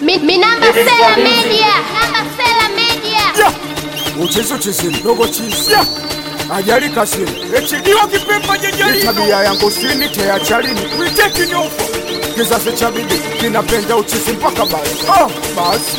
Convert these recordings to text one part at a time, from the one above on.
Mi namba Sela Media. Namba Sela Media. Uchezo chizini, dogo chizi ajali kasini echidiwa kipemba jejali tabia yangu sini tea chalini witeki nyofa kizazi cha bibi kinapenda uchizi mpaka basi basi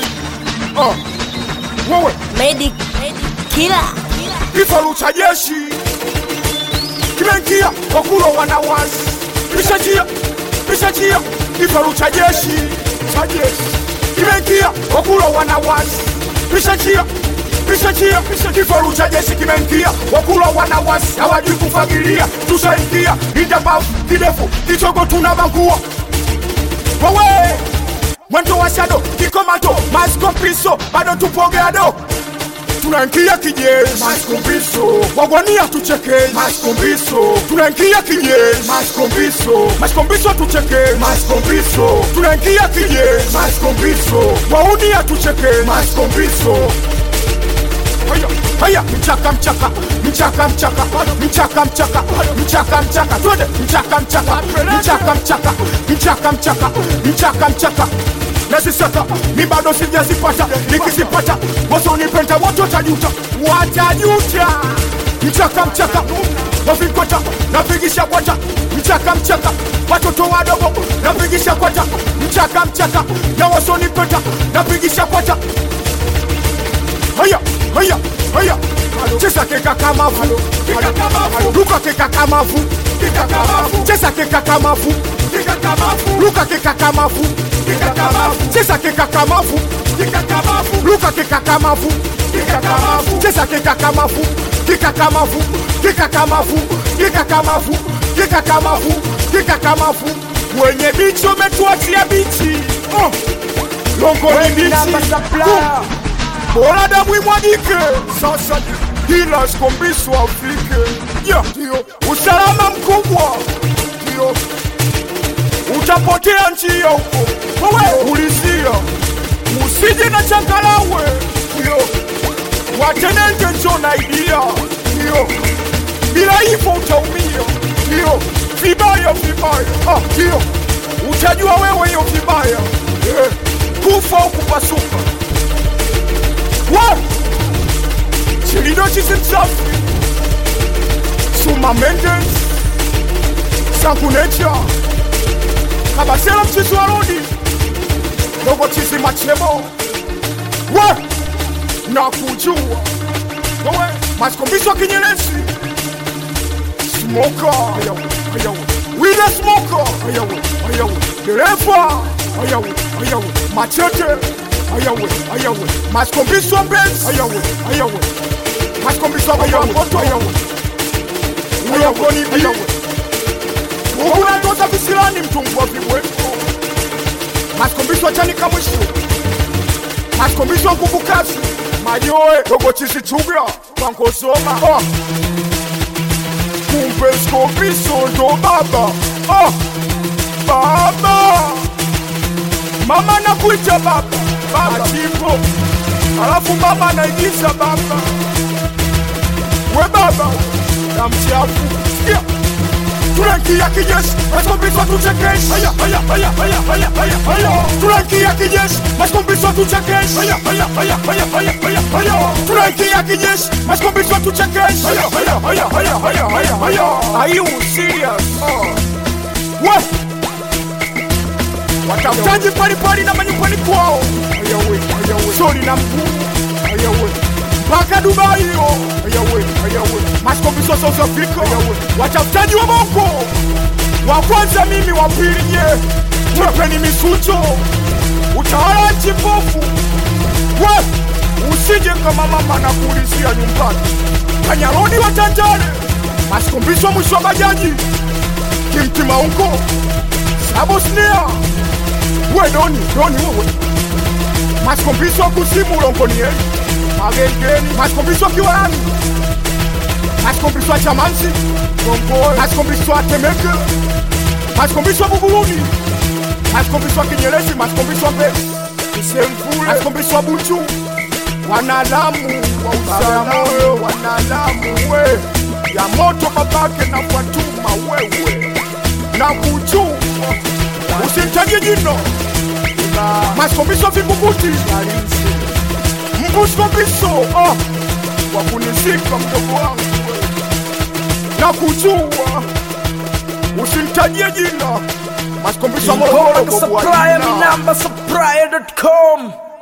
wewe Medic Killer kifaru cha jeshi kimengia wakulo wanawasi Pisachia kifaru cha jeshi kimengia wakulo wanawasi Pisachia kifaru cha jeshi kimengia wakulo wanawasi hawajui kufagilia tushaingia indabafu kidefu kichogo tunabangua wewe mwendo wa shadow kikomato maskompiso bado tupogeado tunaingia kijeshi maskompiso wagwania tucheke maskompiso tunaingia kijeshi maskompiso tucheke maskompiso tunaingia kijeshi maskompiso waunia tucheke maskompiso haya mchaka twende mchaka nasisaka mi bado sijazipata nikizipata wasonipenda watajuta mchaka wafikota napigisha kwata mchaka watoto wadogo napigisha kwata mchaka na wasonipenda napigisha kwata haya chesa keka kamavu luka keka kamavu chesa keka kamavu luka keka kamavu chesa keka kamavu luka keka kamavu chesa keka kamavu wenye bichi umetuachia bichi longoni bichi bora damu imwagike sasa hila skombiso Afrika ndio usalama mkubwa ndio utapotea njia huko wewe ulizia usije na changalawe ndio watenende njona idea ndio bila hivyo utaumia ndio vibaya ndio utajua wewe hiyo vibaya kufa au kupasuka Chilido chizi msafi Suma Mendes Sankunecha Kabasela mchizi wa rodi Dogo chizi machemo na kujua masikombisho kinyelezi Smoker Wila smoker Dereva Machete masikombisho mbezi masikombisho abayokoto uyokoni bi unatoza bisilani mtungu wa viweko masikombisho chanika mwisho masikombisho nguvu kazi majoe dogo chizi chubia kankosoma kumbe sikombisho ndo baba mama nakuita baba Chipo alafu mama anaigiza baba we baba na mchafu tunaingia kijeshi masikombisho tuchekeshi tunaingia kijeshi masikombisho tuchekeshi tunaingia kijeshi masikombisho tuchekeshi are you serious watafutaji palipali na manyumbani kwao soli na mkuu mpaka Dubai masikombisho South Africa watafutaji wa Bongo wa kwanza mimi wa pili mwepeni misucho utawala chipofu usije kama mama na kuulizia nyumbani kanyarodi wa Tanjale masikombisho mwisho wa bajaji kimtima unko Sabosnia doni wewe masikombisho kusimu ulongoni magengeni masikombisho kiwani masikombisho chamanzi Kongoe masikombisho Temeke masikombisho Buguruni masikombisho Kinyerezi masikombisho Mbezi Kisemvule masikombisho Buchu wanalamu wa Usalamoyo wanalamu we ya moto babake na Fatuma wewe na Buchu usimtaje jino Maskombiso vibubuti Mbushkombiso wakunizika mdogo wangu na kujua usimtajie jina Maskombiso Supplier, mi namba supplier.com